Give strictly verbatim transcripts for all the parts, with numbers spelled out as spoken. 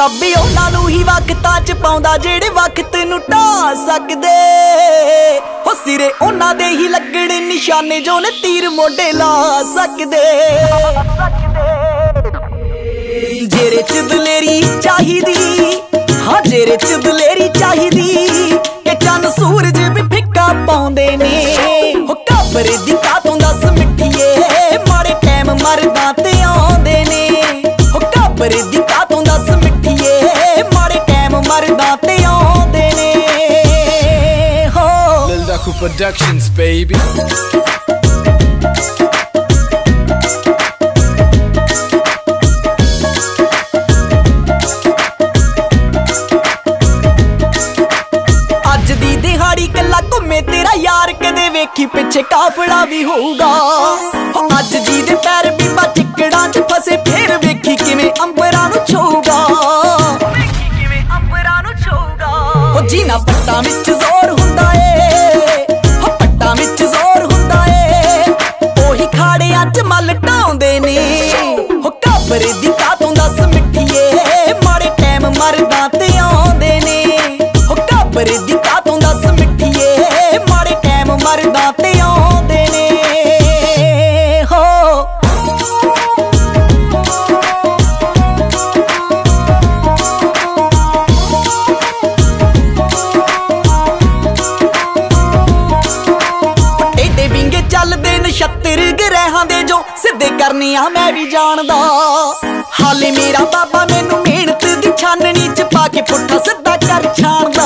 ਰੱਬੀ ਉਹਨਾਂ ਨੂੰ ਹੀ ਵਕਤਾਂ ਚ ਪਾਉਂਦਾ ਜਿਹੜੇ ਵਕਤ ਨੂੰ ਢਾ ਸਕਦੇ ਹੋ। ਸਿਰੇ ਉਹਨਾਂ ਦੇ ਹੀ ਲੱਗਣੇ ਨਿਸ਼ਾਨੇ ਜੋ ਨੇ ਤੀਰ ਮੋਢੇ ਲਾ ਸਕਦੇ। ਜਿਹੜੇ ਚ ਦਲੇਰੀ ਚਾਹੀਦੀ, ਹਾਂ ਜਿਹੜੇ ਚ ਦਲੇਰੀ ਚਾਹੀਦੀ ਕਿ ਚੰਨ ਸੂਰਜ ਵੀ ਫਿੱਕਾ ਪਾਉਂਦੇ ਨੇ। ਹੋ ਘਾਬਰੇ ਦੀ ਕਾਤੋਂ ਦੱਸ ਮਿੱਠੀਏ ਮਾੜੇ ਟਾਈਮ ਮਰਦਾਂ ਤੇ ਆਉਂਦੇ ਨੇ। ਹੋ ਘਾਬਰੇ ਦੀ ਕਾਤੋਂ ਦੱਸ ਮਿੱਠੀਏ ਮਾੜੇ ਟਾਈਮ ਮਰਦਾਂ ਤੇ ਆਉਂਦੇ ਨੇ। ਹੋ Lil Daku Productions baby। ਕੱਲਾ ਘੁੰਮੇ ਤੇਰਾ ਯਾਰ ਕਦੇ ਵੇਖੀ ਪਿੱਛੇ ਕਾਫਲਾ ਵੀ ਹੋਊਗਾ। ਅੱਜ ਜੀ ਦੇ ਪੈਰ ਬੀਬਾ ਚਿੱਕੜਾਂ ਚ ਫਸੇ ਫੇਰ ਵੇਖੀ ਕਿਵੇਂ ਅੰਬਰਾਂ ਨੂੰ ਛੂਗਾ। ਵੇਖੀ ਕਿਵੇਂ ਅੰਬਰਾਂ ਨੂੰ ਛੂਗਾ। ਉਹ ਜੀਨਾ ਪੱਟਾਂ ਵਿੱਚ ਜ਼ੋਰ ਹੁੰਦਾ ਏ, ਹੋ ਪੱਟਾਂ ਵਿੱਚ ਜ਼ੋਰ ਹੁੰਦਾ ਏ। ਉਹੀ ਖਾੜਿਆਂ ਚ ਮੱਲ ਢਾਉਂਦੇ ਨੇ। ਹੋ ਘਾਬਰੇ ਦੀ ਕਾਤੋਂ ਦੱਸ ਮਿੱਠੀਏ ਮਾੜੇ ਟਾਈਮ ਮਰਦਾਂ ਤੇ ਆਉਂਦੇ ਨੇ। ਹੋ ਘਾਬਰੇ ਦੀ ਕਾਤੋਂ ਦੱਸ ਮਿੱਠੀਏ ਮਾੜੇ ਟਾਈਮ ਮਰਦਾਂ ਤੇ ਆਉਂਦੇ ਨੇ। ਹੋ ਟੇਢੇ ਵਿੰਗੇ ਚੱਲਦੇ ਨਛੱਤਰ ਗ੍ਰਹਿਾਂ ਦੇ ਜੋ ਸਿੱਧੇ ਕਰਨੀਆਂ ਮੈਂ ਵੀ ਜਾਣਦਾ। ਹਾਲੇ ਮੇਰਾ ਬਾਬਾ ਮੈਨੂੰ ਮਿਹਨਤ ਦੀ ਛਾਨਣੀ ਚ ਪਾ ਕੇ ਪੁੱਠਾ ਸਿੱਧਾ ਕਰ ਛਾਣਦਾ।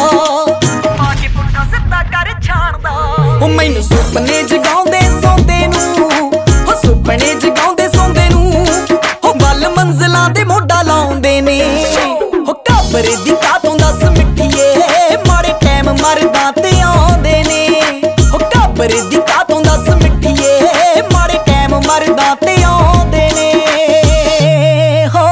ਉਹ ਮੈਨੂੰ ਸੁਪਨੇ ਜਗਾਉਂਦੇ ਸੌਂਦੇ ਨੂੰ, ਉਹ ਸੁਪਨੇ ਜਗਾਉਂਦੇ ਸੌਂਦੇ ਨੂੰ। ਉਹ ਵੱਲ ਮੰਜ਼ਲਾਂ ਦੇ ਮੋਢਾ ਲਾਉਂਦੇ ਨੇ। ਉਹ ਘਾਬਰੇ ਦੀ ਕਾਤੋਂ ਦੱਸ ਮਿੱਠੀਏ ਮਾੜੇ ਟਾਈਮ ਮਰਦਾਂ ਤੇ ਆਉਂਦੇ ਨੇ। ਉਹ ਘਾਬਰੇ ਦੀ ਕਾਤੋਂ ਦੱਸ ਮਿੱਠੀਏ ਮਾੜੇ ਟਾਈਮ ਮਰਦਾਂ ਤੇ ਆਉਂਦੇ ਨੇ। ਹੋ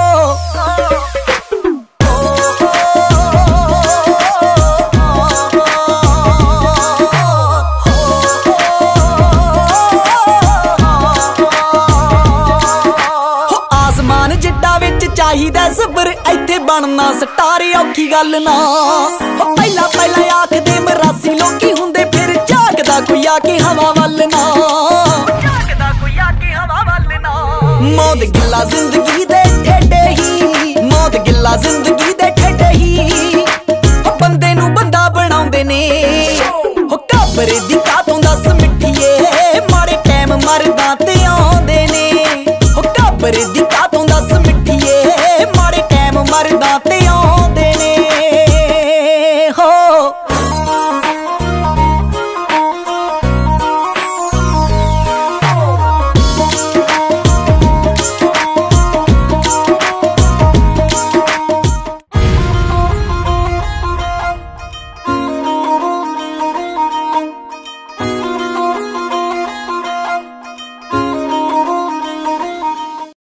ਜਿੱਡਾ ਵਿੱਚ ਚਾਹੀਦਾ ਸਬਰ ਇੱਥੇ ਬਣਨਾ ਸਟਾਰ ਔਖੀ ਗੱਲ ਨਾ। ਹੋ ਪਹਿਲਾਂ ਪਹਿਲਾਂ ਆਖਦੇ ਮਰਾਸੀ ਲੋਕੀ ਹੁੰਦੇ ਫਿਰ ਝਾਕਦਾ ਕੋਈ ਆ ਕੇ ਹਵਾ ਵੱਲ ਨਾ। ਝਾਕਦਾ ਕੋਈ ਆ ਕੇ ਹਵਾ ਵੱਲ ਨਾ। ਮੌਤ ਗਿੱਲਾ ਜ਼ਿੰਦਗੀ ਦੇ ਠੇਡੇ ਹੀ, ਮੌਤ ਗਿੱਲਾ ਜ਼ਿੰਦਗੀ ਦੇ ਠੇਡੇ ਹੀ। ਹੋ ਬੰਦੇ ਨੂੰ ਬੰਦਾ ਬਣਾਉਂਦੇ ਨੇ। ਹੋ ਘਾਬਰੇ ਦੀ